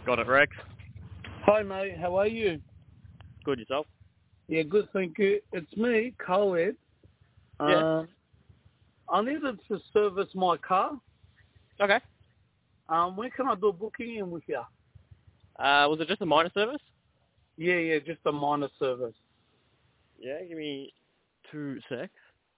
Got it, Rex. Hi, mate. How are you? Good, yourself? Yeah, good, thank you. It's me, Coed. Yeah. I needed to service my car. Okay. When can I do a booking in with you? Was it just a minor service? Yeah, just a minor service. Yeah, give me 2 secs.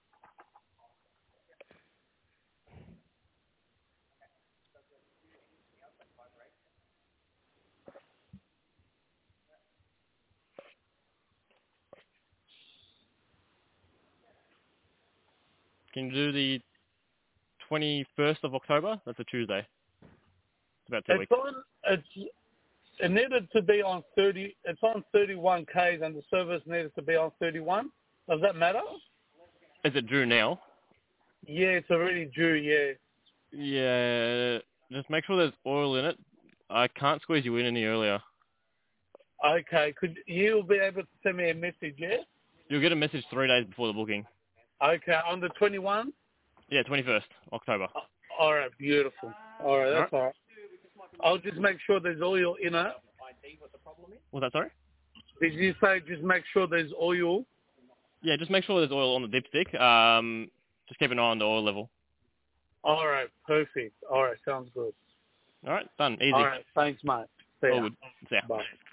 Can you do the 21st of October? That's a Tuesday. It's about 2 weeks. It needed to be on 30. It's on 31 Ks, and the service needed to be on 31. Does that matter? Is it due now? Yeah, it's already due. Yeah. Yeah. Just make sure there's oil in it. I can't squeeze you in any earlier. Okay. Could you be able to send me a message? Yeah. You'll get a message 3 days before the booking. Okay. On the 21. Yeah, 21st October. All right. Beautiful. All right. All That's right. all right. I'll just make sure there's oil in it. Was that sorry? Did you say just make sure there's oil? Yeah, just make sure there's oil on the dipstick. Just keep an eye on the oil level. All right, perfect. All right, sounds good. All right, done. Easy. All right, thanks, mate. See All ya. good. See ya. Bye.